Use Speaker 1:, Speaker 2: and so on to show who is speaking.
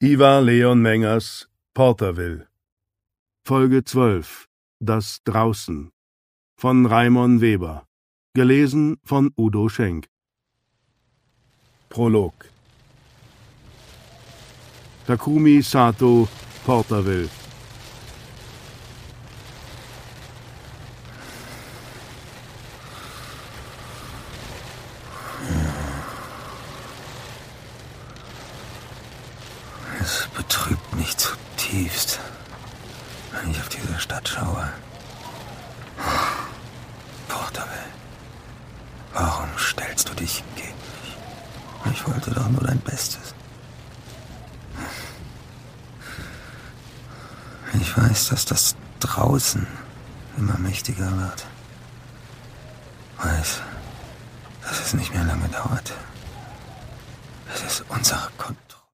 Speaker 1: Ivar Leon Mengers, Porterville. Folge 12. Das Draußen. Von Raimon Weber. Gelesen von Udo Schenk. Prolog. Takumi Sato, Porterville.
Speaker 2: Es betrübt mich zutiefst, wenn ich auf diese Stadt schaue. Porterville, warum stellst du dich gegen mich? Ich wollte doch nur dein Bestes. Ich weiß, dass das Draußen immer mächtiger wird. Weiß, dass es nicht mehr lange dauert. Es ist unsere Kunst.